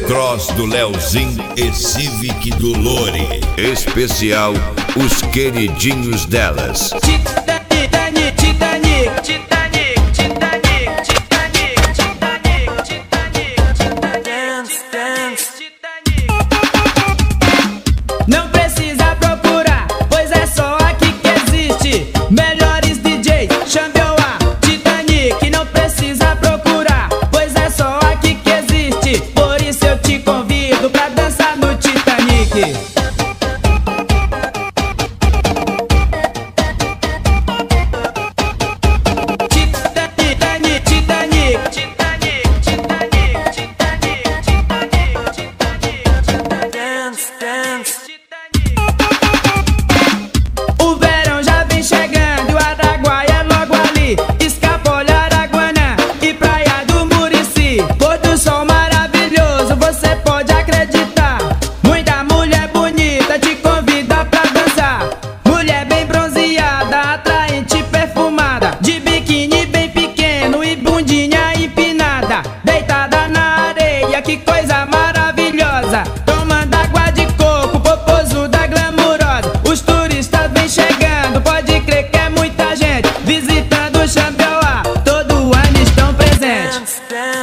Cross do Leozinho e Civic do Lore. Especial Os Queridinhos Delas. Não precisa procurar, pois é só aqui que existe. Melhores DJs, Xambeau, Titanic. Não precisa procurar, pois é só aqui que existe. Por isso eu te convido pra dançar no Titanic. O verão já vem chegando, o Araguaia é logo ali. Escapola, Araguanã e Praia do Murici. Pôr do sol maravilhoso, você pode acreditar. Muita mulher bonita te convida pra dançar. Mulher bem bronzeada, atraente, perfumada, de biquíni bem pequeno e bundinha empinada. Deitada na areia, que coisa maravilhosa. Tomando água de coco, popozuda glamurosa. Os turistas vêm chegando, pode crer que é muita gente visitando o Xambeau, todo ano estão presentes.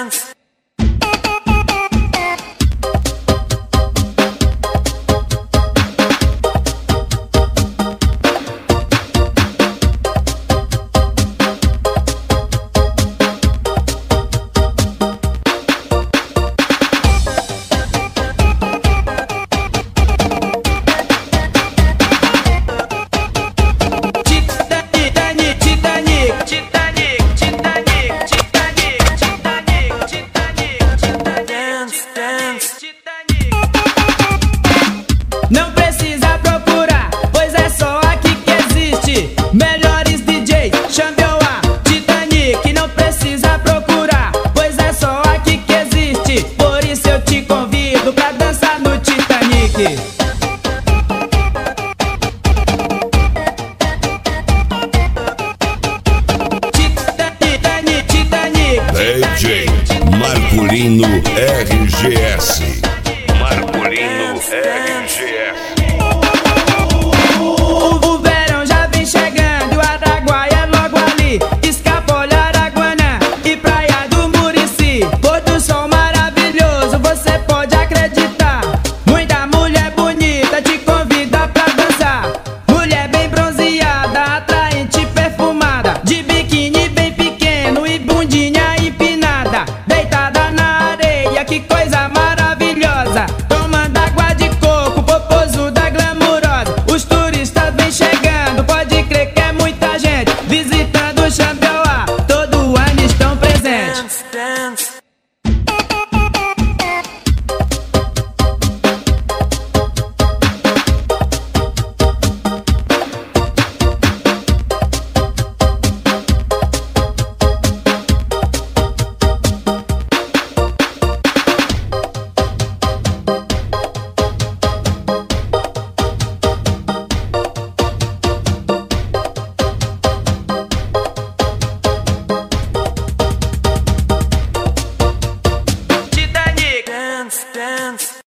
Não precisa procurar, pois é só aqui que existe. Melhores DJs, Xambeau, Titanic. Não precisa procurar, pois é só aqui que existe. Por isso eu te convido pra dançar no Titanic. DJ Marculino RGS.